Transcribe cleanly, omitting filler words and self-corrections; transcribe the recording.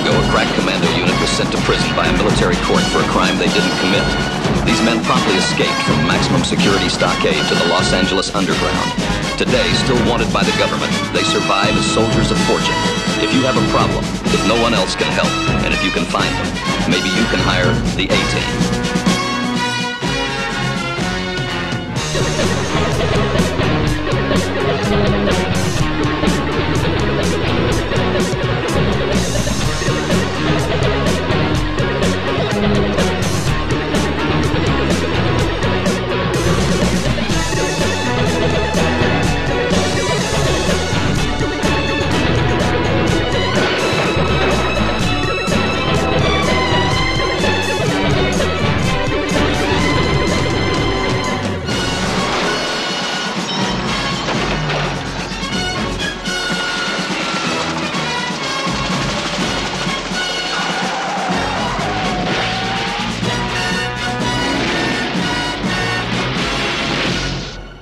ago, a crack commando unit was sent to prison by a military court for a crime they didn't commit. These men promptly escaped from maximum security stockade to the Los Angeles underground. Today, still wanted by the government, they survive as soldiers of fortune. If you have a problem, if no one else can help, and if you can find them, maybe you can hire the A-Team.